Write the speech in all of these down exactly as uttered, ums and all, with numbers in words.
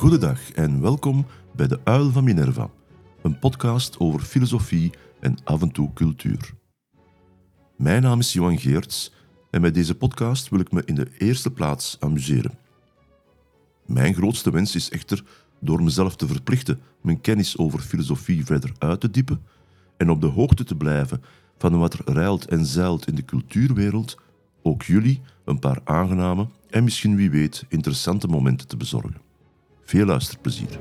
Goedendag en welkom bij De Uil van Minerva, een podcast over filosofie en af en toe cultuur. Mijn naam is Johan Geerts en met deze podcast wil ik me in de eerste plaats amuseren. Mijn grootste wens is echter door mezelf te verplichten mijn kennis over filosofie verder uit te diepen en op de hoogte te blijven van wat er rijlt en zeilt in de cultuurwereld, ook jullie een paar aangename en misschien wie weet interessante momenten te bezorgen. Veel luisterplezier.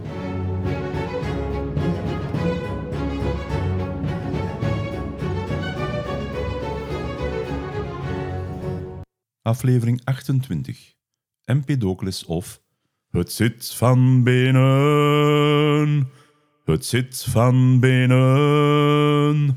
Aflevering achtentwintig. Empedocles of Het zit van binnen. Het zit van binnen.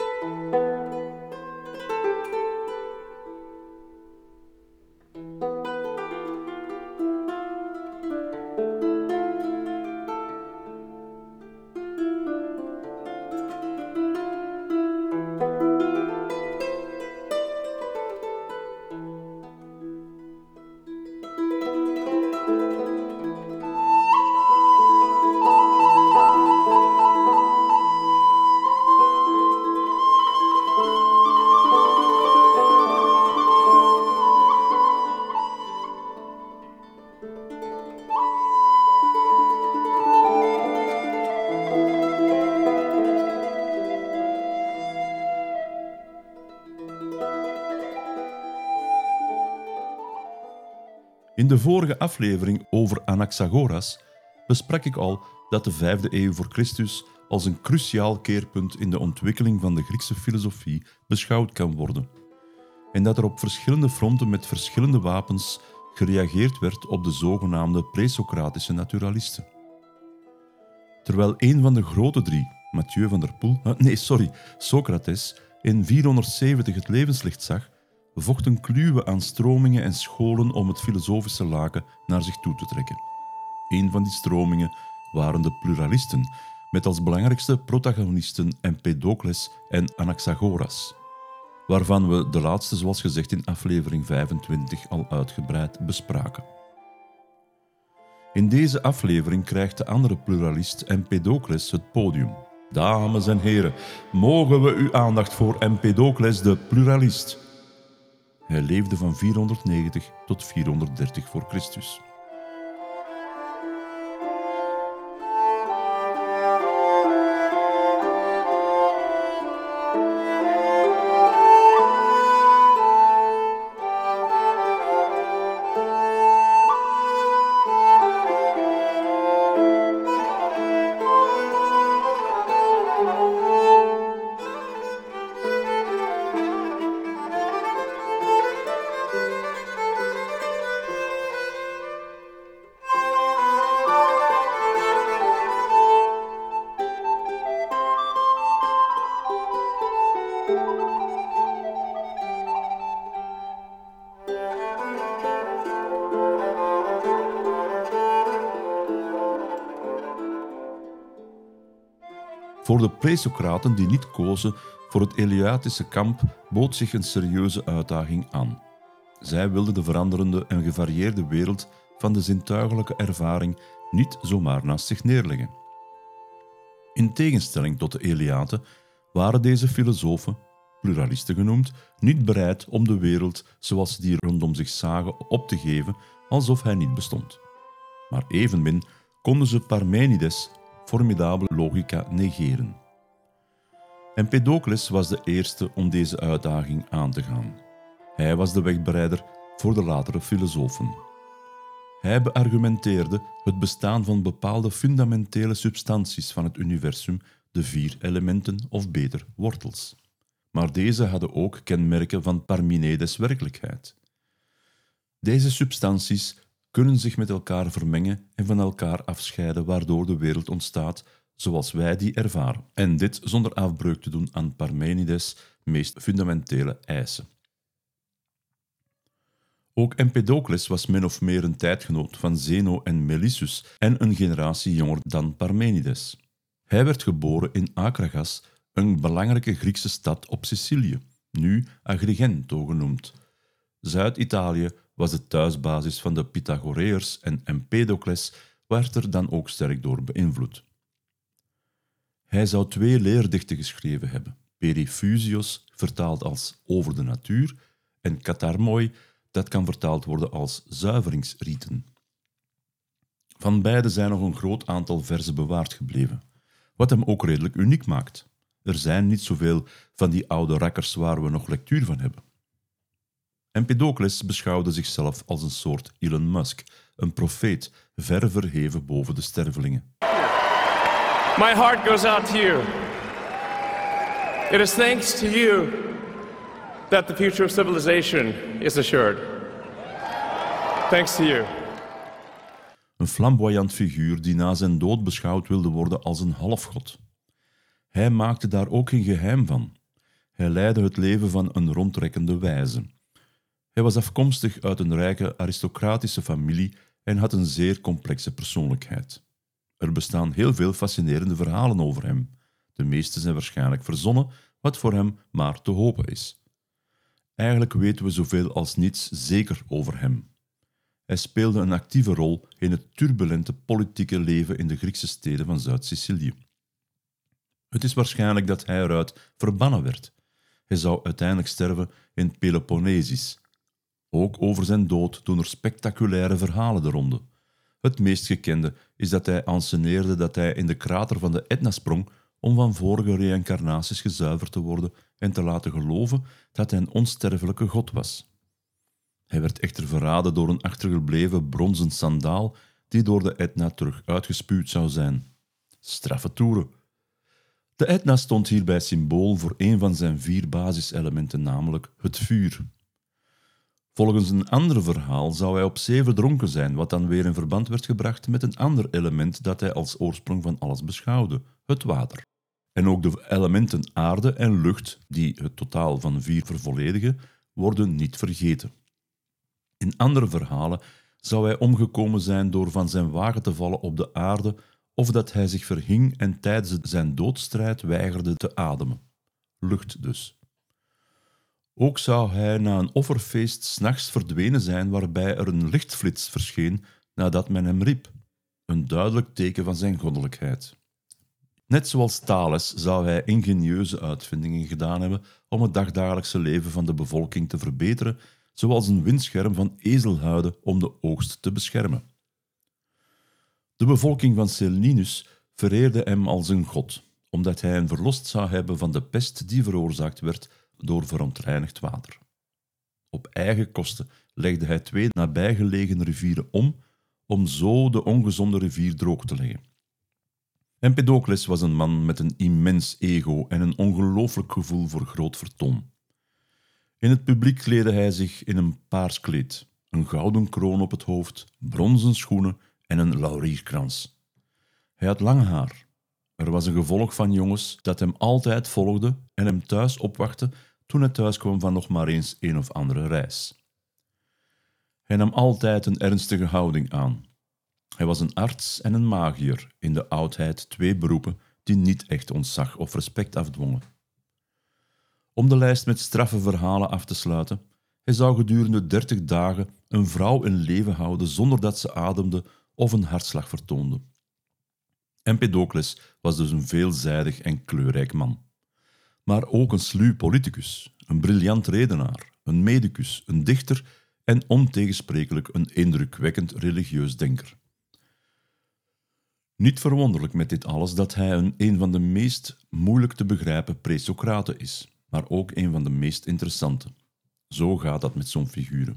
In de vorige aflevering over Anaxagoras besprak ik al dat de vijfde eeuw voor Christus als een cruciaal keerpunt in de ontwikkeling van de Griekse filosofie beschouwd kan worden. En dat er op verschillende fronten met verschillende wapens gereageerd werd op de zogenaamde presocratische naturalisten. Terwijl een van de grote drie, Mathieu van der Poel, nee sorry, Socrates, in vierhonderdzeventig het levenslicht zag, vochten kluwen aan stromingen en scholen om het filosofische laken naar zich toe te trekken. Een van die stromingen waren de pluralisten, met als belangrijkste protagonisten Empedocles en Anaxagoras, waarvan we de laatste, zoals gezegd in aflevering vijfentwintig, al uitgebreid bespraken. In deze aflevering krijgt de andere pluralist Empedocles het podium. Dames en heren, mogen we uw aandacht voor Empedocles de pluralist. Hij leefde van vierhonderdnegentig tot vierhonderddertig voor Christus. Voor de presocraten die niet kozen voor het Eleatische kamp bood zich een serieuze uitdaging aan. Zij wilden de veranderende en gevarieerde wereld van de zintuigelijke ervaring niet zomaar naast zich neerleggen. In tegenstelling tot de Eleaten waren deze filosofen, pluralisten genoemd, niet bereid om de wereld zoals ze die rondom zich zagen op te geven alsof hij niet bestond. Maar evenmin konden ze Parmenides' formidabele logica negeren. Empedocles was de eerste om deze uitdaging aan te gaan. Hij was de wegbereider voor de latere filosofen. Hij beargumenteerde het bestaan van bepaalde fundamentele substanties van het universum, de vier elementen of beter wortels. Maar deze hadden ook kenmerken van Parmenides' werkelijkheid. Deze substanties kunnen zich met elkaar vermengen en van elkaar afscheiden, waardoor de wereld ontstaat zoals wij die ervaren. En dit zonder afbreuk te doen aan Parmenides' meest fundamentele eisen. Ook Empedocles was min of meer een tijdgenoot van Zeno en Melissus en een generatie jonger dan Parmenides. Hij werd geboren in Akragas, een belangrijke Griekse stad op Sicilië, nu Agrigento genoemd. Zuid-Italië was de thuisbasis van de Pythagoreërs en Empedocles werd er dan ook sterk door beïnvloed. Hij zou twee leerdichten geschreven hebben, Perifusios, vertaald als Over de natuur, en Katharmoi, dat kan vertaald worden als Zuiveringsrieten. Van beide zijn nog een groot aantal verzen bewaard gebleven, wat hem ook redelijk uniek maakt. Er zijn niet zoveel van die oude rakkers waar we nog lectuur van hebben. Empedocles beschouwde zichzelf als een soort Elon Musk, een profeet, ver verheven boven de stervelingen. My heart goes out to you. It is thanks to you that the future of civilization is assured. Thanks to you. Een flamboyant figuur die na zijn dood beschouwd wilde worden als een halfgod. Hij maakte daar ook geen geheim van. Hij leidde het leven van een rondtrekkende wijze. Hij was afkomstig uit een rijke aristocratische familie en had een zeer complexe persoonlijkheid. Er bestaan heel veel fascinerende verhalen over hem. De meeste zijn waarschijnlijk verzonnen, wat voor hem maar te hopen is. Eigenlijk weten we zoveel als niets zeker over hem. Hij speelde een actieve rol in het turbulente politieke leven in de Griekse steden van Zuid-Sicilië. Het is waarschijnlijk dat hij eruit verbannen werd. Hij zou uiteindelijk sterven in Peloponnesis. Ook over zijn dood doen er spectaculaire verhalen de ronde. Het meest gekende is dat hij anseneerde dat hij in de krater van de Etna sprong om van vorige reïncarnaties gezuiverd te worden en te laten geloven dat hij een onsterfelijke god was. Hij werd echter verraden door een achtergebleven bronzen sandaal die door de Etna terug uitgespuwd zou zijn. Straffe toeren. De Etna stond hierbij symbool voor een van zijn vier basiselementen, namelijk het vuur. Volgens een ander verhaal zou hij op zee verdronken zijn, wat dan weer in verband werd gebracht met een ander element dat hij als oorsprong van alles beschouwde, het water. En ook de elementen aarde en lucht, die het totaal van vier vervolledigen, worden niet vergeten. In andere verhalen zou hij omgekomen zijn door van zijn wagen te vallen op de aarde of dat hij zich verhing en tijdens zijn doodstrijd weigerde te ademen. Lucht dus. Ook zou hij na een offerfeest 's nachts verdwenen zijn waarbij er een lichtflits verscheen nadat men hem riep. Een duidelijk teken van zijn goddelijkheid. Net zoals Thales zou hij ingenieuze uitvindingen gedaan hebben om het dagdagelijkse leven van de bevolking te verbeteren, zoals een windscherm van ezelhuiden om de oogst te beschermen. De bevolking van Selinus vereerde hem als een god, omdat hij hen verlost zou hebben van de pest die veroorzaakt werd door verontreinigd water. Op eigen kosten legde hij twee nabijgelegen rivieren om, om zo de ongezonde rivier droog te leggen. Empedocles was een man met een immens ego en een ongelooflijk gevoel voor groot vertoon. In het publiek kleedde hij zich in een paars kleed, een gouden kroon op het hoofd, bronzen schoenen en een laurierkrans. Hij had lang haar. Er was een gevolg van jongens dat hem altijd volgde en hem thuis opwachtte toen hij thuis kwam van nog maar eens een of andere reis. Hij nam altijd een ernstige houding aan. Hij was een arts en een magiër, in de oudheid twee beroepen die niet echt ontzag of respect afdwongen. Om de lijst met straffe verhalen af te sluiten, hij zou gedurende dertig dagen een vrouw in leven houden zonder dat ze ademde of een hartslag vertoonde. Empedocles was dus een veelzijdig en kleurrijk man. Maar ook een sluw politicus, een briljant redenaar, een medicus, een dichter en ontegensprekelijk een indrukwekkend religieus denker. Niet verwonderlijk met dit alles dat hij een, een van de meest moeilijk te begrijpen presocraten is, maar ook een van de meest interessante. Zo gaat dat met zo'n figuren.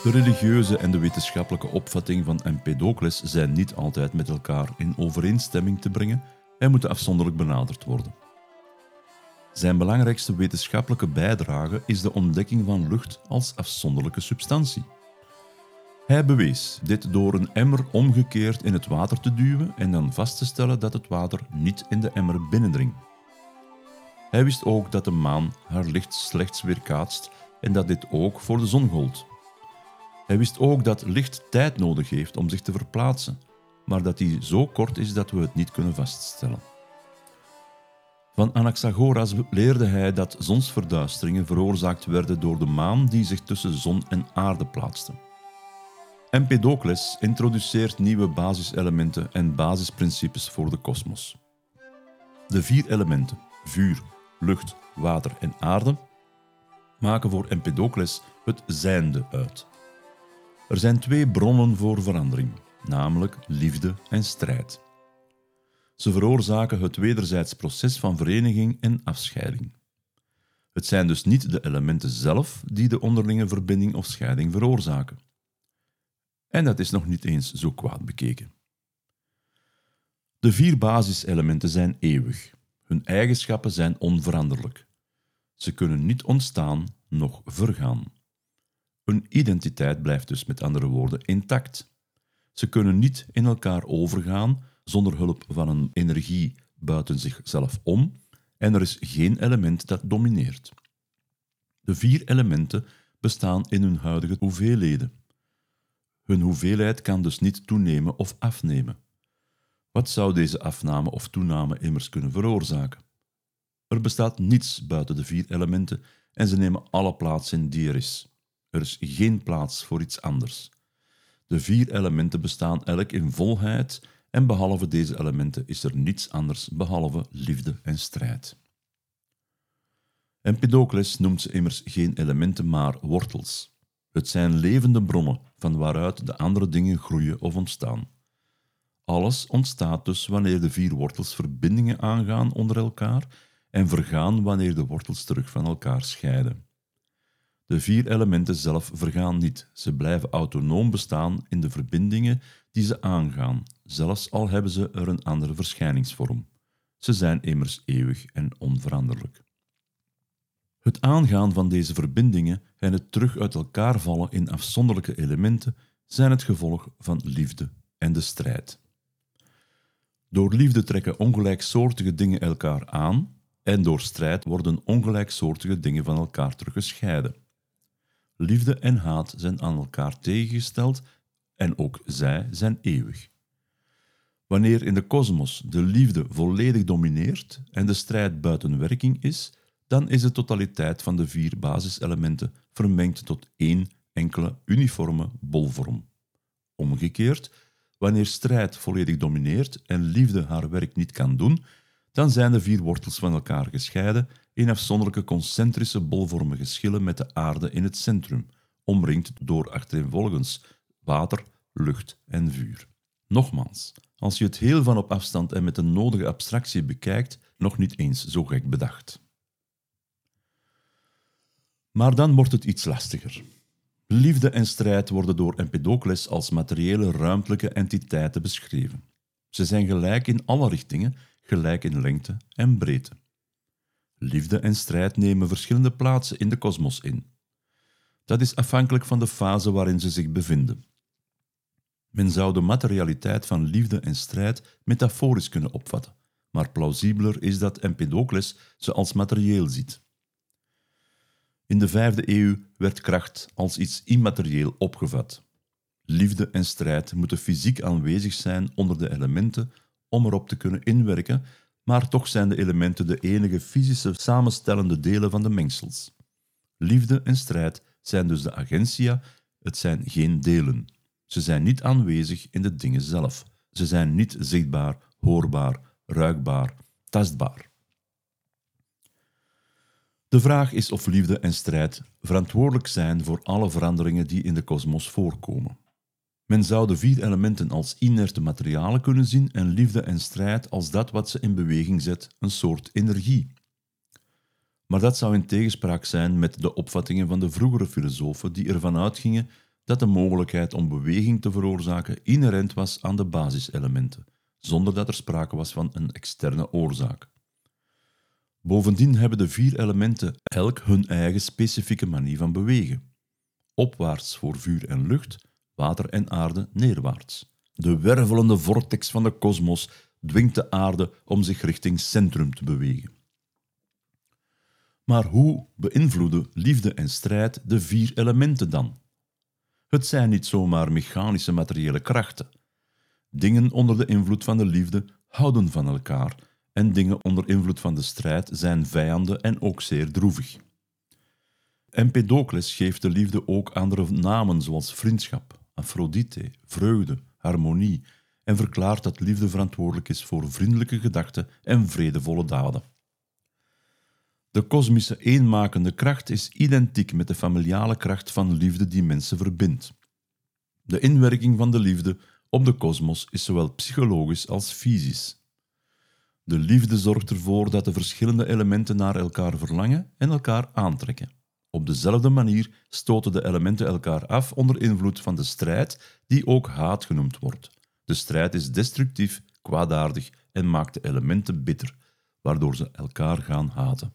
De religieuze en de wetenschappelijke opvatting van Empedokles zijn niet altijd met elkaar in overeenstemming te brengen en moeten afzonderlijk benaderd worden. Zijn belangrijkste wetenschappelijke bijdrage is de ontdekking van lucht als afzonderlijke substantie. Hij bewees dit door een emmer omgekeerd in het water te duwen en dan vast te stellen dat het water niet in de emmer binnendringt. Hij wist ook dat de maan haar licht slechts weerkaatst en dat dit ook voor de zon gold. Hij wist ook dat licht tijd nodig heeft om zich te verplaatsen, maar dat die zo kort is dat we het niet kunnen vaststellen. Van Anaxagoras leerde hij dat zonsverduisteringen veroorzaakt werden door de maan die zich tussen zon en aarde plaatste. Empedokles introduceert nieuwe basiselementen en basisprincipes voor de kosmos. De vier elementen, vuur, lucht, water en aarde, maken voor Empedokles het zijnde uit. Er zijn twee bronnen voor verandering, namelijk liefde en strijd. Ze veroorzaken het wederzijds proces van vereniging en afscheiding. Het zijn dus niet de elementen zelf die de onderlinge verbinding of scheiding veroorzaken. En dat is nog niet eens zo kwaad bekeken. De vier basiselementen zijn eeuwig. Hun eigenschappen zijn onveranderlijk. Ze kunnen niet ontstaan, noch vergaan. Hun identiteit blijft dus met andere woorden intact. Ze kunnen niet in elkaar overgaan zonder hulp van een energie buiten zichzelf om en er is geen element dat domineert. De vier elementen bestaan in hun huidige hoeveelheden. Hun hoeveelheid kan dus niet toenemen of afnemen. Wat zou deze afname of toename immers kunnen veroorzaken? Er bestaat niets buiten de vier elementen en ze nemen alle plaats in die er is. Er is geen plaats voor iets anders. De vier elementen bestaan elk in volheid en behalve deze elementen is er niets anders behalve liefde en strijd. Empedokles noemt ze immers geen elementen, maar wortels. Het zijn levende bronnen van waaruit de andere dingen groeien of ontstaan. Alles ontstaat dus wanneer de vier wortels verbindingen aangaan onder elkaar en vergaan wanneer de wortels terug van elkaar scheiden. De vier elementen zelf vergaan niet, ze blijven autonoom bestaan in de verbindingen die ze aangaan, zelfs al hebben ze er een andere verschijningsvorm. Ze zijn immers eeuwig en onveranderlijk. Het aangaan van deze verbindingen en het terug uit elkaar vallen in afzonderlijke elementen zijn het gevolg van liefde en de strijd. Door liefde trekken ongelijksoortige dingen elkaar aan en door strijd worden ongelijksoortige dingen van elkaar teruggescheiden. Liefde en haat zijn aan elkaar tegengesteld en ook zij zijn eeuwig. Wanneer in de kosmos de liefde volledig domineert en de strijd buiten werking is, dan is de totaliteit van de vier basiselementen vermengd tot één enkele uniforme bolvorm. Omgekeerd, wanneer strijd volledig domineert en liefde haar werk niet kan doen, dan zijn de vier wortels van elkaar gescheiden in afzonderlijke concentrische bolvormige schillen met de aarde in het centrum, omringd door achtereenvolgens water, lucht en vuur. Nogmaals, als je het heel van op afstand en met de nodige abstractie bekijkt, nog niet eens zo gek bedacht. Maar dan wordt het iets lastiger. Liefde en strijd worden door Empedokles als materiële ruimtelijke entiteiten beschreven. Ze zijn gelijk in alle richtingen, gelijk in lengte en breedte. Liefde en strijd nemen verschillende plaatsen in de kosmos in. Dat is afhankelijk van de fase waarin ze zich bevinden. Men zou de materialiteit van liefde en strijd metaforisch kunnen opvatten, maar plausibeler is dat Empedokles ze als materieel ziet. In de vijfde eeuw werd kracht als iets immaterieel opgevat. Liefde en strijd moeten fysiek aanwezig zijn onder de elementen om erop te kunnen inwerken, maar toch zijn de elementen de enige fysische samenstellende delen van de mengsels. Liefde en strijd zijn dus de agentia, het zijn geen delen. Ze zijn niet aanwezig in de dingen zelf. Ze zijn niet zichtbaar, hoorbaar, ruikbaar, tastbaar. De vraag is of liefde en strijd verantwoordelijk zijn voor alle veranderingen die in de kosmos voorkomen. Men zou de vier elementen als inerte materialen kunnen zien en liefde en strijd als dat wat ze in beweging zet, een soort energie. Maar dat zou in tegenspraak zijn met de opvattingen van de vroegere filosofen die ervan uitgingen dat de mogelijkheid om beweging te veroorzaken inherent was aan de basiselementen, zonder dat er sprake was van een externe oorzaak. Bovendien hebben de vier elementen elk hun eigen specifieke manier van bewegen. Opwaarts voor vuur en lucht, water en aarde neerwaarts. De wervelende vortex van de kosmos dwingt de aarde om zich richting centrum te bewegen. Maar hoe beïnvloeden liefde en strijd de vier elementen dan? Het zijn niet zomaar mechanische materiële krachten. Dingen onder de invloed van de liefde houden van elkaar en dingen onder invloed van de strijd zijn vijanden en ook zeer droevig. Empedokles geeft de liefde ook andere namen zoals vriendschap, Aphrodite, vreugde, harmonie en verklaart dat liefde verantwoordelijk is voor vriendelijke gedachten en vredevolle daden. De kosmische eenmakende kracht is identiek met de familiale kracht van liefde die mensen verbindt. De inwerking van de liefde op de kosmos is zowel psychologisch als fysisch. De liefde zorgt ervoor dat de verschillende elementen naar elkaar verlangen en elkaar aantrekken. Op dezelfde manier stoten de elementen elkaar af onder invloed van de strijd, die ook haat genoemd wordt. De strijd is destructief, kwaadaardig en maakt de elementen bitter, waardoor ze elkaar gaan haten.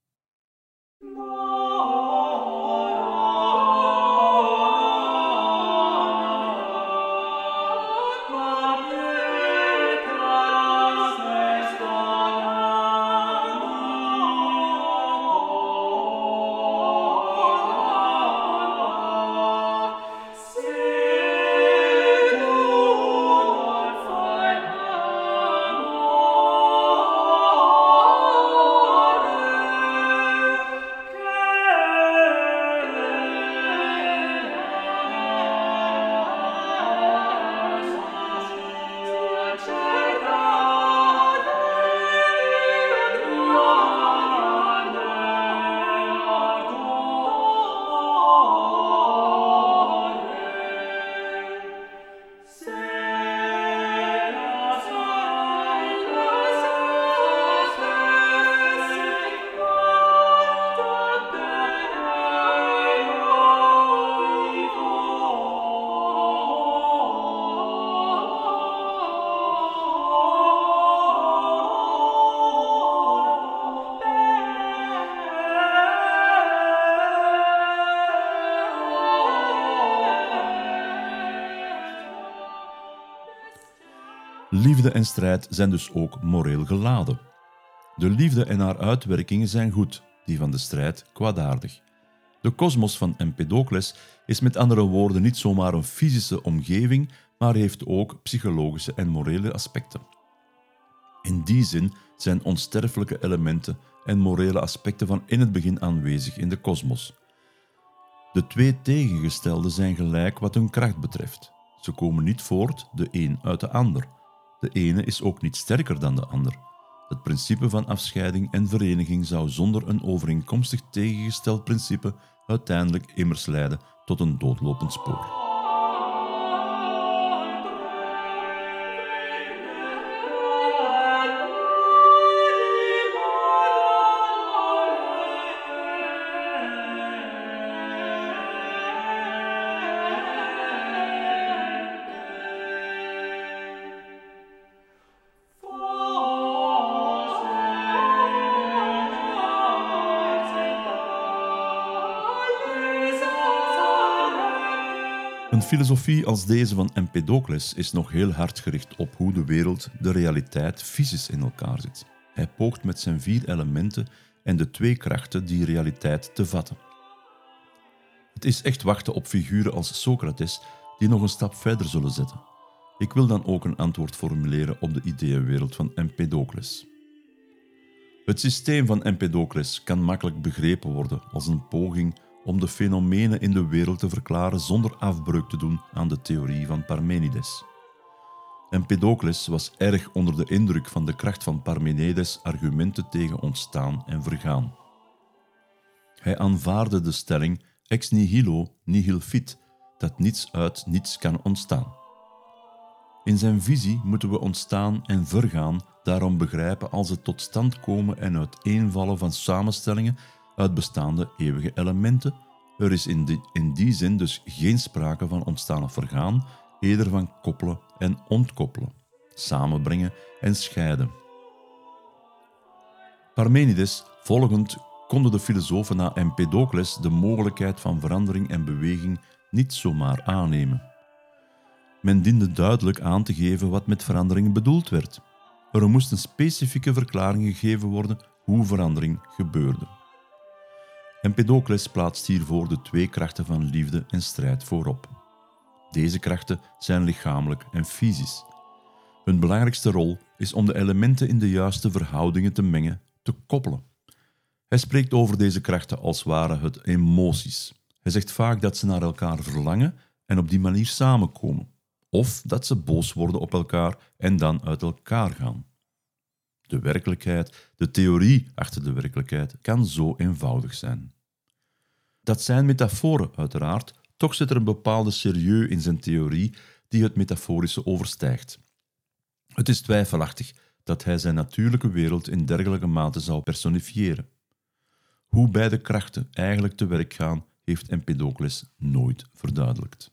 Liefde en strijd zijn dus ook moreel geladen. De liefde en haar uitwerkingen zijn goed, die van de strijd kwaadaardig. De kosmos van Empedokles is met andere woorden niet zomaar een fysische omgeving, maar heeft ook psychologische en morele aspecten. In die zin zijn onsterfelijke elementen en morele aspecten van in het begin aanwezig in de kosmos. De twee tegengestelden zijn gelijk wat hun kracht betreft. Ze komen niet voort, de een uit de ander. De ene is ook niet sterker dan de ander. Het principe van afscheiding en vereniging zou zonder een overeenkomstig tegengesteld principe uiteindelijk immers leiden tot een doodlopend spoor. Een filosofie als deze van Empedokles is nog heel hard gericht op hoe de wereld, de realiteit, fysisch in elkaar zit. Hij poogt met zijn vier elementen en de twee krachten die realiteit te vatten. Het is echt wachten op figuren als Socrates die nog een stap verder zullen zetten. Ik wil dan ook een antwoord formuleren op de ideeënwereld van Empedokles. Het systeem van Empedokles kan makkelijk begrepen worden als een poging om de fenomenen in de wereld te verklaren zonder afbreuk te doen aan de theorie van Parmenides. Empedokles was erg onder de indruk van de kracht van Parmenides' argumenten tegen ontstaan en vergaan. Hij aanvaarde de stelling ex nihilo nihil fit, dat niets uit niets kan ontstaan. In zijn visie moeten we ontstaan en vergaan daarom begrijpen als het tot stand komen en uiteenvallen van samenstellingen uit bestaande eeuwige elementen, Er is in die, in die zin dus geen sprake van ontstaan of vergaan, eerder van koppelen en ontkoppelen, samenbrengen en scheiden. Parmenides volgend konden de filosofen na Empedokles de mogelijkheid van verandering en beweging niet zomaar aannemen. Men diende duidelijk aan te geven wat met verandering bedoeld werd. Er moest een specifieke verklaring gegeven worden hoe verandering gebeurde. Empedokles plaatst hiervoor de twee krachten van liefde en strijd voorop. Deze krachten zijn lichamelijk en fysisch. Hun belangrijkste rol is om de elementen in de juiste verhoudingen te mengen, te koppelen. Hij spreekt over deze krachten als waren het emoties. Hij zegt vaak dat ze naar elkaar verlangen en op die manier samenkomen. Of dat ze boos worden op elkaar en dan uit elkaar gaan. De werkelijkheid, de theorie achter de werkelijkheid, kan zo eenvoudig zijn. Dat zijn metaforen uiteraard, toch zit er een bepaalde serieus in zijn theorie die het metaforische overstijgt. Het is twijfelachtig dat hij zijn natuurlijke wereld in dergelijke mate zou personifiëren. Hoe beide krachten eigenlijk te werk gaan, heeft Empedokles nooit verduidelijkt.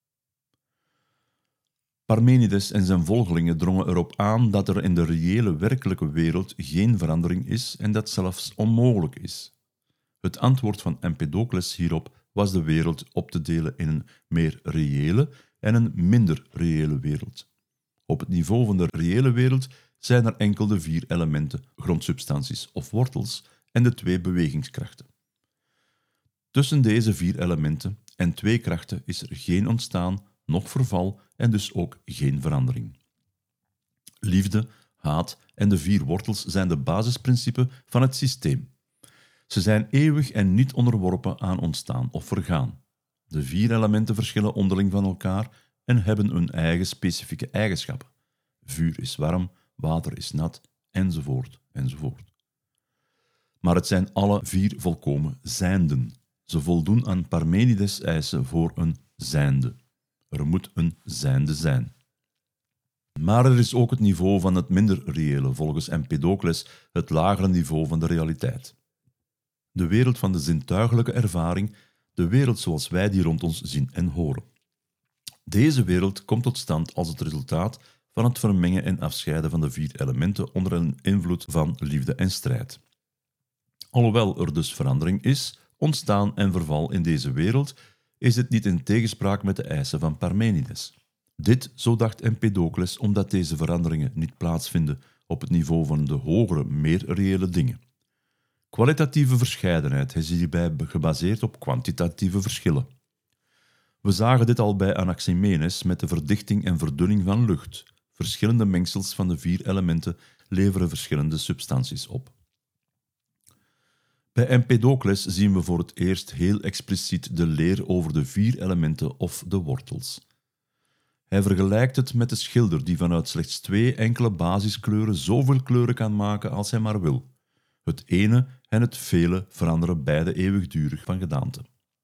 Parmenides en zijn volgelingen drongen erop aan dat er in de reële werkelijke wereld geen verandering is en dat zelfs onmogelijk is. Het antwoord van Empedokles hierop was de wereld op te delen in een meer reële en een minder reële wereld. Op het niveau van de reële wereld zijn er enkel de vier elementen, grondsubstanties of wortels, en de twee bewegingskrachten. Tussen deze vier elementen en twee krachten is er geen ontstaan, noch verval en dus ook geen verandering. Liefde, haat en de vier wortels zijn de basisprincipes van het systeem. Ze zijn eeuwig en niet onderworpen aan ontstaan of vergaan. De vier elementen verschillen onderling van elkaar en hebben hun eigen specifieke eigenschappen. Vuur is warm, water is nat, enzovoort, enzovoort. Maar het zijn alle vier volkomen zijnden. Ze voldoen aan Parmenides' eisen voor een zijnde. Er moet een zijnde zijn. Maar er is ook het niveau van het minder reële, volgens Empedokles het lagere niveau van de realiteit. De wereld van de zintuigelijke ervaring, de wereld zoals wij die rond ons zien en horen. Deze wereld komt tot stand als het resultaat van het vermengen en afscheiden van de vier elementen onder een invloed van liefde en strijd. Alhoewel er dus verandering is, ontstaan en verval in deze wereld, is het niet in tegenspraak met de eisen van Parmenides. Dit, zo dacht Empedokles, omdat deze veranderingen niet plaatsvinden op het niveau van de hogere, meer reële dingen. Kwalitatieve verscheidenheid is hierbij gebaseerd op kwantitatieve verschillen. We zagen dit al bij Anaximenes met de verdichting en verdunning van lucht. Verschillende mengsels van de vier elementen leveren verschillende substanties op. Bij Empedokles zien we voor het eerst heel expliciet de leer over de vier elementen of de wortels. Hij vergelijkt het met de schilder die vanuit slechts twee enkele basiskleuren zoveel kleuren kan maken als hij maar wil. Het ene en het vele veranderen beide eeuwigdurig van gedaante.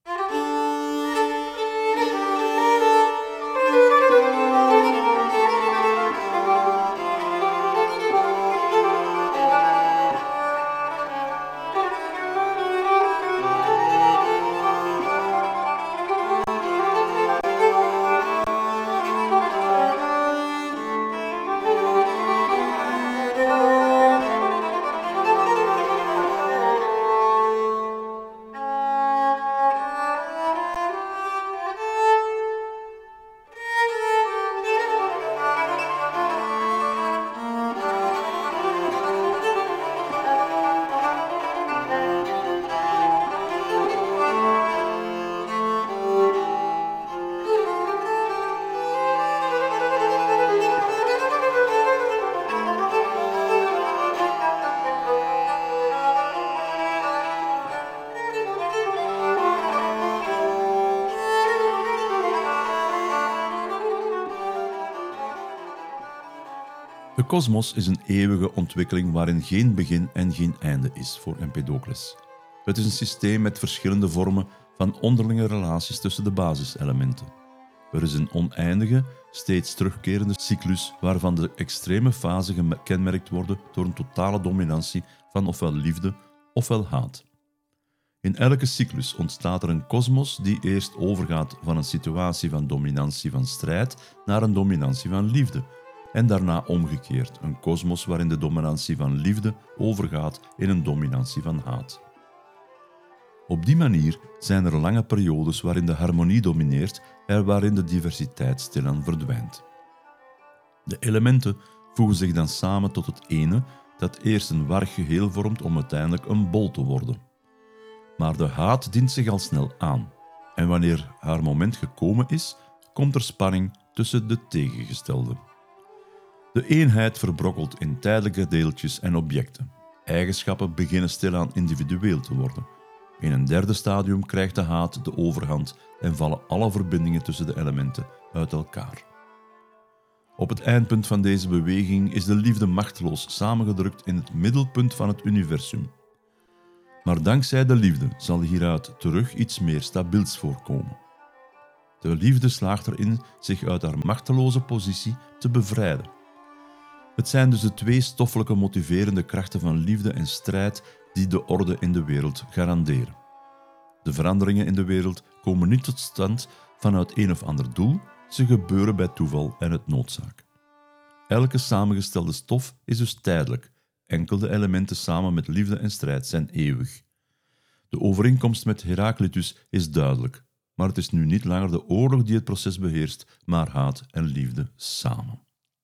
De kosmos is een eeuwige ontwikkeling waarin geen begin en geen einde is voor Empedokles. Het is een systeem met verschillende vormen van onderlinge relaties tussen de basiselementen. Er is een oneindige, steeds terugkerende cyclus waarvan de extreme fasen gekenmerkt worden door een totale dominantie van ofwel liefde ofwel haat. In elke cyclus ontstaat er een kosmos die eerst overgaat van een situatie van dominantie van strijd naar een dominantie van liefde. En daarna omgekeerd, een kosmos waarin de dominantie van liefde overgaat in een dominantie van haat. Op die manier zijn er lange periodes waarin de harmonie domineert en waarin de diversiteit stilaan verdwijnt. De elementen voegen zich dan samen tot het ene dat eerst een warrig geheel vormt om uiteindelijk een bol te worden. Maar de haat dient zich al snel aan. En wanneer haar moment gekomen is, komt er spanning tussen de tegengestelden. De eenheid verbrokkelt in tijdelijke deeltjes en objecten. Eigenschappen beginnen stilaan individueel te worden. In een derde stadium krijgt de haat de overhand en vallen alle verbindingen tussen de elementen uit elkaar. Op het eindpunt van deze beweging is de liefde machteloos samengedrukt in het middelpunt van het universum. Maar dankzij de liefde zal hieruit terug iets meer stabiels voorkomen. De liefde slaagt erin zich uit haar machteloze positie te bevrijden. Het zijn dus de twee stoffelijke motiverende krachten van liefde en strijd die de orde in de wereld garanderen. De veranderingen in de wereld komen niet tot stand vanuit een of ander doel, ze gebeuren bij toeval en het noodzaak. Elke samengestelde stof is dus tijdelijk, enkel de elementen samen met liefde en strijd zijn eeuwig. De overeenkomst met Heraclitus is duidelijk, maar het is nu niet langer de oorlog die het proces beheerst, maar haat en liefde samen.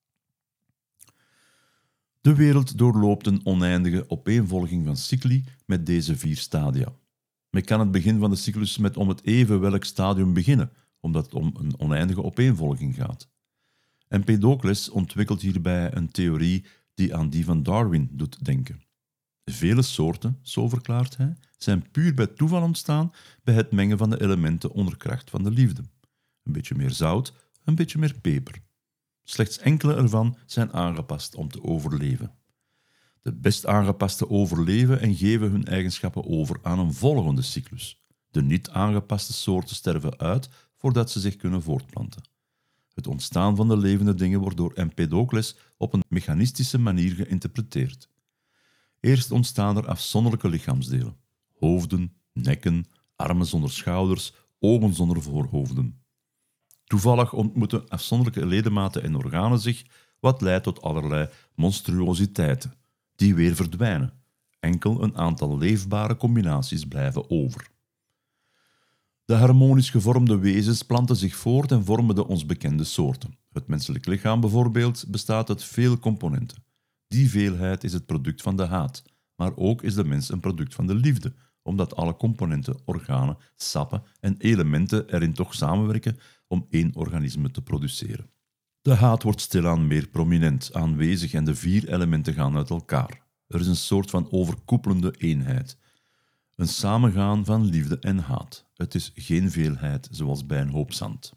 De wereld doorloopt een oneindige opeenvolging van cycli met deze vier stadia. Men kan het begin van de cyclus met om het even welk stadium beginnen, omdat het om een oneindige opeenvolging gaat. Empedocles ontwikkelt hierbij een theorie die aan die van Darwin doet denken. Vele soorten, zo verklaart hij, zijn puur bij toeval ontstaan bij het mengen van de elementen onder kracht van de liefde. Een beetje meer zout, een beetje meer peper. Slechts enkele ervan zijn aangepast om te overleven. De best aangepaste overleven en geven hun eigenschappen over aan een volgende cyclus. De niet aangepaste soorten sterven uit voordat ze zich kunnen voortplanten. Het ontstaan van de levende dingen wordt door Empedocles op een mechanistische manier geïnterpreteerd. Eerst ontstaan er afzonderlijke lichaamsdelen. Hoofden, nekken, armen zonder schouders, ogen zonder voorhoofden. Toevallig ontmoeten afzonderlijke ledematen en organen zich, wat leidt tot allerlei monstruositeiten, die weer verdwijnen. Enkel een aantal leefbare combinaties blijven over. De harmonisch gevormde wezens planten zich voort en vormen de ons bekende soorten. Het menselijk lichaam bijvoorbeeld bestaat uit veel componenten. Die veelheid is het product van de haat, maar ook is de mens een product van de liefde, omdat alle componenten, organen, sappen en elementen erin toch samenwerken om één organisme te produceren. De haat wordt stilaan meer prominent aanwezig en de vier elementen gaan uit elkaar. Er is een soort van overkoepelende eenheid. Een samengaan van liefde en haat. Het is geen veelheid zoals bij een hoop zand.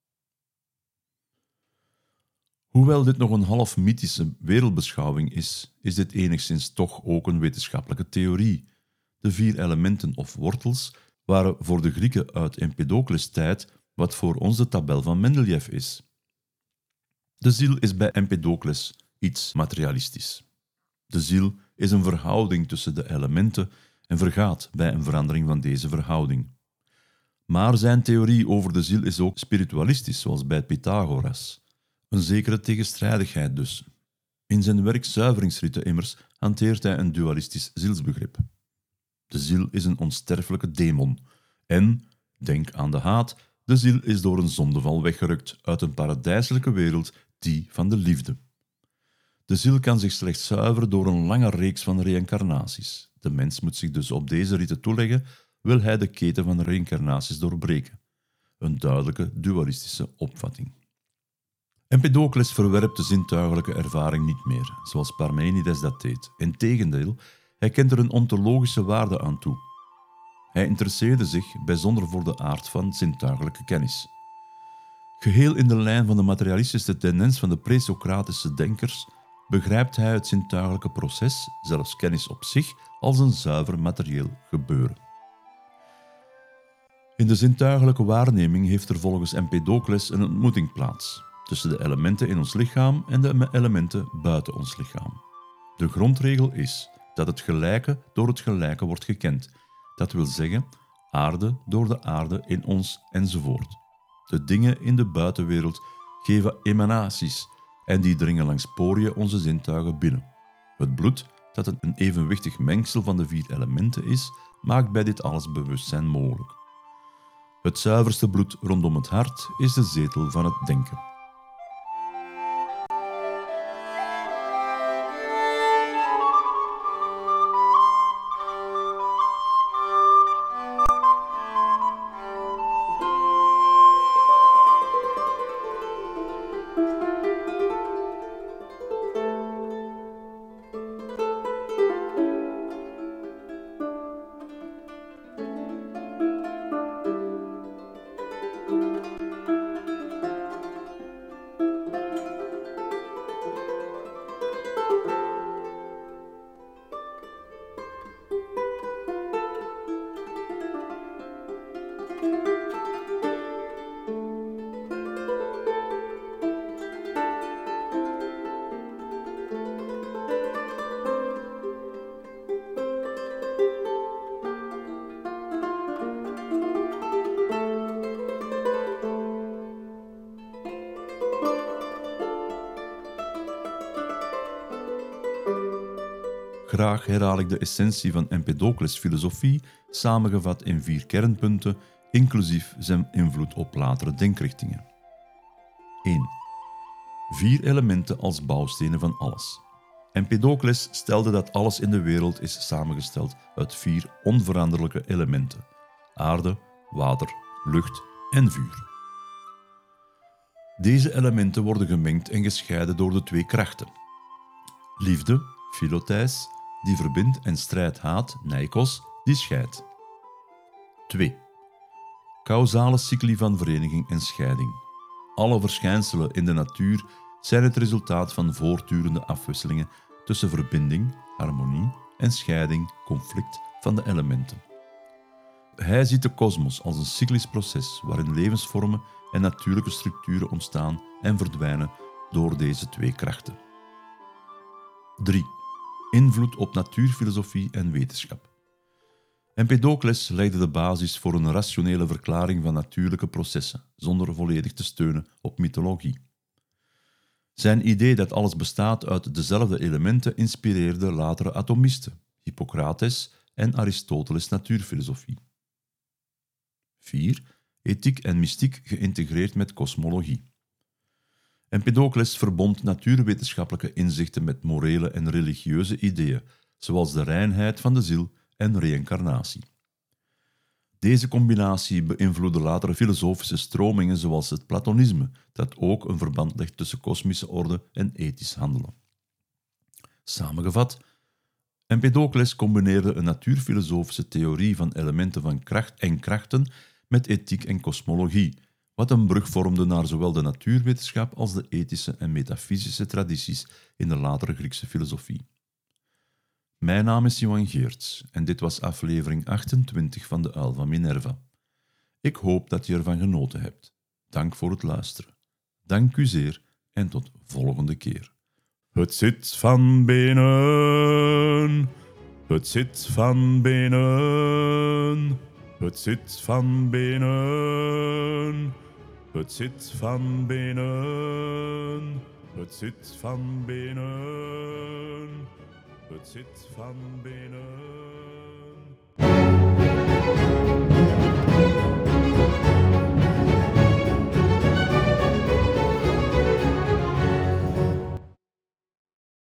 Hoewel dit nog een half mythische wereldbeschouwing is, is dit enigszins toch ook een wetenschappelijke theorie. De vier elementen of wortels waren voor de Grieken uit Empedocles' tijd wat voor ons de tabel van Mendeleev is. De ziel is bij Empedocles iets materialistisch. De ziel is een verhouding tussen de elementen en vergaat bij een verandering van deze verhouding. Maar zijn theorie over de ziel is ook spiritualistisch, zoals bij Pythagoras. Een zekere tegenstrijdigheid dus. In zijn werk Zuiveringsritten immers hanteert hij een dualistisch zielsbegrip. De ziel is een onsterfelijke demon en, denk aan de haat, de ziel is door een zondeval weggerukt uit een paradijselijke wereld, die van de liefde. De ziel kan zich slechts zuiveren door een lange reeks van reïncarnaties. De mens moet zich dus op deze ritten toeleggen, wil hij de keten van reïncarnaties doorbreken. Een duidelijke dualistische opvatting. Empedocles verwerpt de zintuigelijke ervaring niet meer, zoals Parmenides dat deed. Integendeel, hij kent er een ontologische waarde aan toe. Hij interesseerde zich bijzonder voor de aard van zintuigelijke kennis. Geheel in de lijn van de materialistische tendens van de pre-Socratische denkers begrijpt hij het zintuigelijke proces, zelfs kennis op zich, als een zuiver materieel gebeuren. In de zintuigelijke waarneming heeft er volgens Empedocles een ontmoeting plaats tussen de elementen in ons lichaam en de elementen buiten ons lichaam. De grondregel is dat het gelijke door het gelijke wordt gekend, Dat wil zeggen, aarde door de aarde in ons enzovoort. De dingen in de buitenwereld geven emanaties en die dringen langs poriën onze zintuigen binnen. Het bloed, dat een evenwichtig mengsel van de vier elementen is, maakt bij dit alles bewustzijn mogelijk. Het zuiverste bloed rondom het hart is de zetel van het denken. Graag herhaal ik de essentie van Empedocles' filosofie, samengevat in vier kernpunten, inclusief zijn invloed op latere denkrichtingen. één. Vier elementen als bouwstenen van alles. Empedocles stelde dat alles in de wereld is samengesteld uit vier onveranderlijke elementen: aarde, water, lucht en vuur. Deze elementen worden gemengd en gescheiden door de twee krachten. Liefde, philotheis, die verbindt, en strijd, haat, neikos, die scheidt. twee. Causale cycli van vereniging en scheiding. Alle verschijnselen in de natuur zijn het resultaat van voortdurende afwisselingen tussen verbinding, harmonie en scheiding, conflict van de elementen. Hij ziet de kosmos als een cyclisch proces waarin levensvormen en natuurlijke structuren ontstaan en verdwijnen door deze twee krachten. drie. Invloed op natuurfilosofie en wetenschap. Empedocles legde de basis voor een rationele verklaring van natuurlijke processen, zonder volledig te steunen op mythologie. Zijn idee dat alles bestaat uit dezelfde elementen inspireerde latere atomisten, Hippocrates en Aristoteles' natuurfilosofie. vier. Ethiek en mystiek geïntegreerd met kosmologie. Empedocles verbond natuurwetenschappelijke inzichten met morele en religieuze ideeën, zoals de reinheid van de ziel en reïncarnatie. Deze combinatie beïnvloedde latere filosofische stromingen zoals het Platonisme, dat ook een verband legt tussen kosmische orde en ethisch handelen. Samengevat, Empedocles combineerde een natuurfilosofische theorie van elementen van kracht en krachten met ethiek en kosmologie, wat een brug vormde naar zowel de natuurwetenschap als de ethische en metafysische tradities in de latere Griekse filosofie. Mijn naam is Johan Geerts en dit was aflevering achtentwintig van de Uil van Minerva. Ik hoop dat je ervan genoten hebt. Dank voor het luisteren. Dank u zeer en tot volgende keer. Het zit van binnen, het zit van binnen, het zit van binnen, het zit van binnen, het zit van binnen, het zit van binnen.